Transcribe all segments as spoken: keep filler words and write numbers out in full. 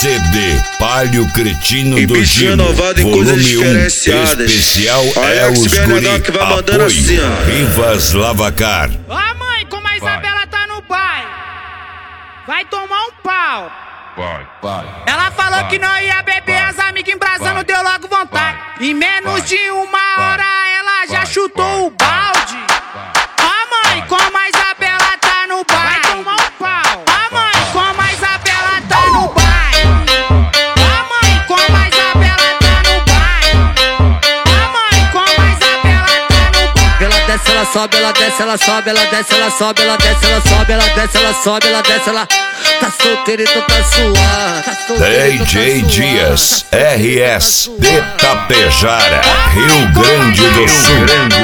C D Palio Cretino e do Gino, renovado em coisas diferenciadas. Especial é Alex os B N H guri. que vai mandando Apoio assim, ó. Rivas Lavacar. Ó mãe, como a Isabela tá no pai, vai tomar um pau. Vai, vai. Ela falou vai, que não ia beber, vai, as amigas embrasando, vai, deu logo vontade. vai, Em menos vai, de uma vai, hora ela já vai, chutou vai, o balde. Ó mãe, vai. como a Isabela tá no baile, vai tomar um pau. Ó mãe, como a Isabela tá no baile. Ó mãe, como a Isabela tá no baile. Ó mãe, como a Isabela tá no baile. Ela desce, ela sobe, ela desce, ela sobe, ela desce, ela sobe, ela desce, ela sobe, ela desce, ela sobe, ela desce, ela tá solteira e tu tá suar. Tá solteira e tu tá D J suar. Dias, Tá solteira e tu R tá S suar. de Tapejara, Rio Grande do Sul.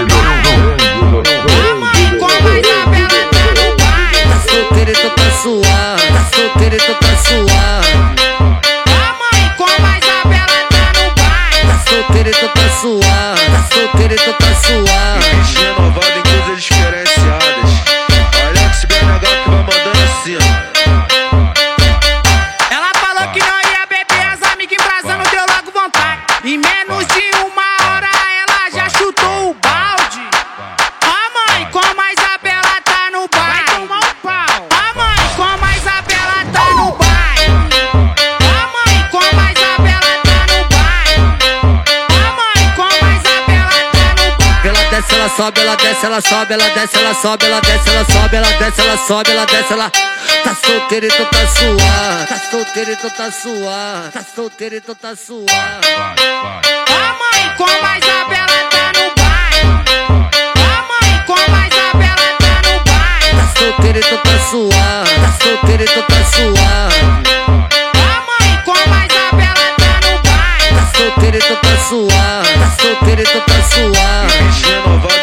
Ó mãe, como a Isabela tá no baile. Tá solteira e tu tá suar. Tá solteira e tu tá suar. Ó mãe, como a Isabela tá no baile. Tá solteira e tu tá suar. Tá solteira e tu tá suar. E renovado em coisas diferenciadas. Alex B N H que vai mandando assim, ó. Ela falou que não ia beber, as amigas embrasando, deu logo vontade. Em menos de uma hora ela já chutou o balde. Ó mãe, como a Isabela tá no baile, vai tomar um pau. Ó mãe, como a Isabela tá no baile. Ó mãe, como a Isabela tá no baile. Ó mãe, como a Isabela tá no baile. Ela desce, ela sobe, ela desce, ela sobe, ela desce, ela sobe, ela desce, ela sobe, ela desce, ela sobe, ela desce, ela tá solteira e tu tá suar. Tá solteira e tu tá suar. Tá solteira e tu tá suar. Vai, vai. Ó mãe, como a Isabela tá no baile. Ó mãe, como a Isabela tá no baile. Tá solteira e tu tá suar. Tá solteira e tu tá suar. Ó mãe, como a Isabela tá no baile. Tá solteira e tu tá suar. Tá solteira e tu tá suar. E renovado